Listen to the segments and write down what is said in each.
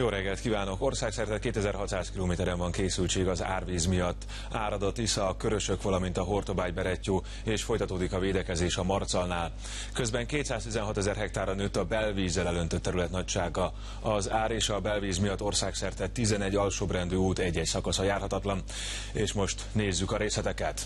Jó reggelt kívánok! Országszerte 2600 kilométeren van készültség az árvíz miatt. Árad a Tisza, a Körösök, valamint a Hortobágy-Berettyó, és folytatódik a védekezés a Marcalnál. Közben 216 000 hektárra nőtt a belvízzel elöntött terület nagysága. Az ár és a belvíz miatt országszerte 11 alsóbrendű út egy-egy szakasza járhatatlan. És most nézzük a részleteket.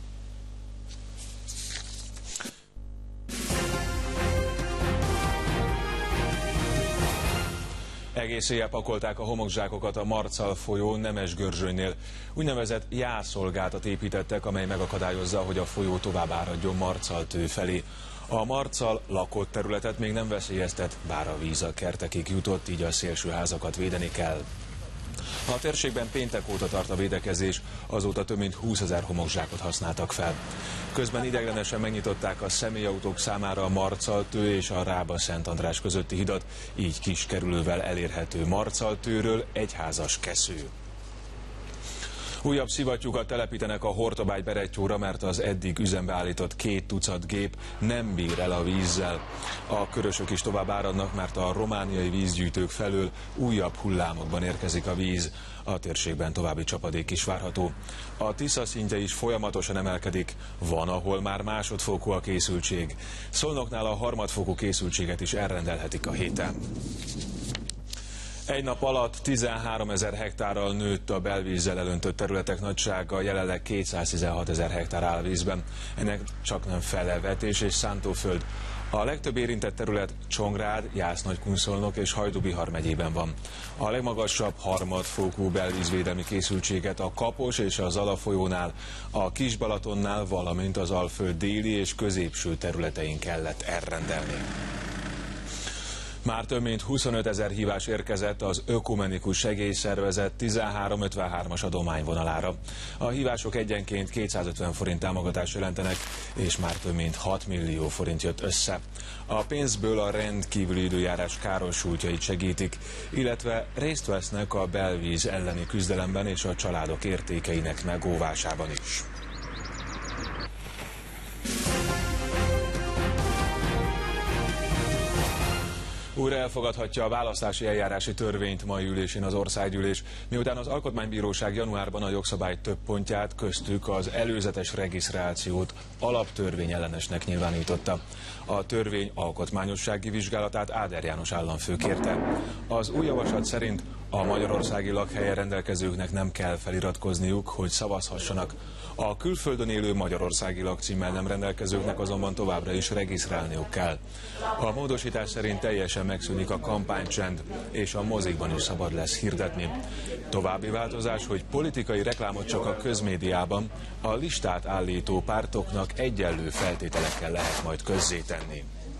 Egész éjjel pakolták a homokzsákokat a Marcal folyó Nemesgörzsönynél. Úgynevezett jászolgátat építettek, amely megakadályozza, hogy a folyó tovább áradjon Marcaltő felé. A Marcal lakott területet még nem veszélyeztet, bár a víz a kertekig jutott, így a szélső házakat védeni kell. A térségben péntek óta tart a védekezés, azóta több mint 20 000 homokzsákot használtak fel. Közben ideiglenesen megnyitották a személyautók számára a Marcaltő és a Rába-Szent András közötti hidat, így kis kerülővel elérhető Marcaltőről egyházas Kesző. Újabb szivattyúkat telepítenek a Hortobágy-Berettyóra, mert az eddig üzembe állított 2 tucat gép nem bír el a vízzel. A körösök is tovább áradnak, mert a romániai vízgyűjtők felől újabb hullámokban érkezik a víz. A térségben további csapadék is várható. A Tisza szintje is folyamatosan emelkedik, van, ahol már másodfokú a készültség. Szolnoknál a harmadfokú készültséget is elrendelhetik a héten. Egy nap alatt 13 000 hektárral nőtt a belvízzel elöntött területek nagysága, jelenleg 216 000 hektár áll vízben. Ennek csak nem fele vetés és szántóföld. A legtöbb érintett terület Csongrád, Jász-Nagykunszolnok és Hajdú-Bihar megyében van. A legmagasabb harmadfokú belvízvédelmi készültséget a Kapos és a Zala folyónál, a Kis-Balatonnál, valamint az Alföld déli és középső területein kellett elrendelni. Már több mint 25 000 hívás érkezett az Ökumenikus Segélyszervezet 1353-as adományvonalára. A hívások egyenként 250 forint támogatást jelentenek, és már több mint 6 millió forint jött össze. A pénzből a rendkívüli időjárás károsultjait segítik, illetve részt vesznek a belvíz elleni küzdelemben és a családok értékeinek megóvásában is. Újra elfogadhatja a választási eljárási törvényt mai ülésén az országgyűlés, miután az Alkotmánybíróság januárban a jogszabály több pontját, köztük az előzetes regisztrációt alaptörvényellenesnek nyilvánította. A törvény alkotmányossági vizsgálatát Áder János államfő kérte. Az új javaslat szerint a magyarországi lakhelyen rendelkezőknek nem kell feliratkozniuk, hogy szavazhassanak. A külföldön élő magyarországi lakcímmel nem rendelkezőknek azonban továbbra is regisztrálniuk kell. A módosítás szerint teljesen megszűnik a kampánycsend, és a mozikban is szabad lesz hirdetni. További változás, hogy politikai reklámot csak a közmédiában, a listát állító pártoknak egyenlő feltételekkel lehet majd közzétenni.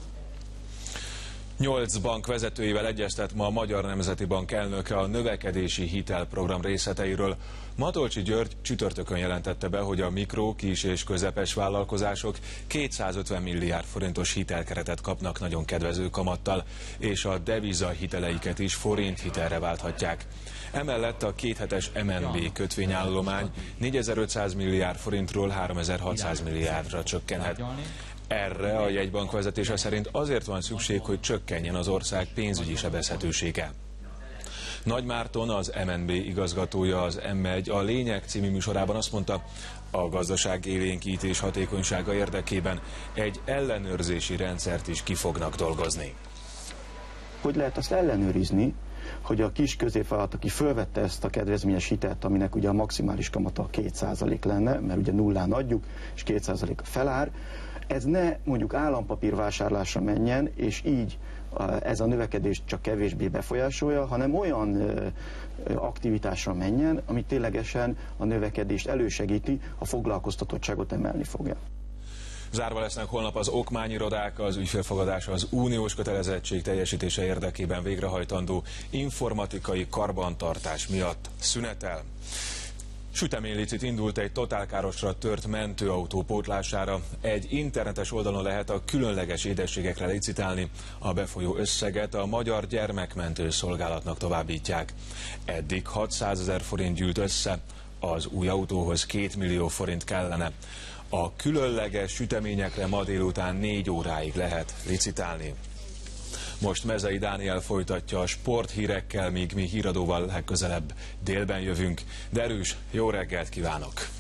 8 bank vezetőivel egyeztet ma a Magyar Nemzeti Bank elnöke a növekedési hitelprogram részleteiről. Matolcsy György csütörtökön jelentette be, hogy a mikro, kis és közepes vállalkozások 250 milliárd forintos hitelkeretet kapnak nagyon kedvező kamattal, és a deviza hiteleiket is forint hitelre válthatják. Emellett a 2 hetes MNB kötvényállomány 4500 milliárd forintról 3600 milliárdra csökkenhet. Erre a jegybank vezetése szerint azért van szükség, hogy csökkenjen az ország pénzügyi sebezhetősége. Nagy Márton, az MNB igazgatója az M1 a Lényeg című műsorában azt mondta, a gazdaság élénkítés hatékonysága érdekében egy ellenőrzési rendszert is ki fognak dolgozni. Hogy lehet azt ellenőrizni, hogy a kis középvállalat, aki fölvette ezt a kedvezményes hitelt, aminek ugye a maximális kamata 2% lenne, mert ugye nullán adjuk, és 2% a felár, ez ne mondjuk állampapírvásárlásra menjen, és így ez a növekedést csak kevésbé befolyásolja, hanem olyan aktivitásra menjen, ami ténylegesen a növekedést elősegíti, a foglalkoztatottságot emelni fogja. Zárva lesznek holnap az okmányirodák, az ügyfélfogadás az uniós kötelezettség teljesítése érdekében végrehajtandó informatikai karbantartás miatt szünetel. Süteménylicit indult egy totálkárosra tört mentőautó pótlására. Egy internetes oldalon lehet a különleges édességekre licitálni. A befolyó összeget a Magyar Gyermekmentő Szolgálatnak továbbítják. Eddig 600 000 forint gyűlt össze, az új autóhoz 2 millió forint kellene. A különleges süteményekre ma délután 4 óráig lehet licitálni. Most Mezei Dániel folytatja a sporthírekkel, míg mi híradóval legközelebb délben jövünk. De erős, jó reggelt kívánok!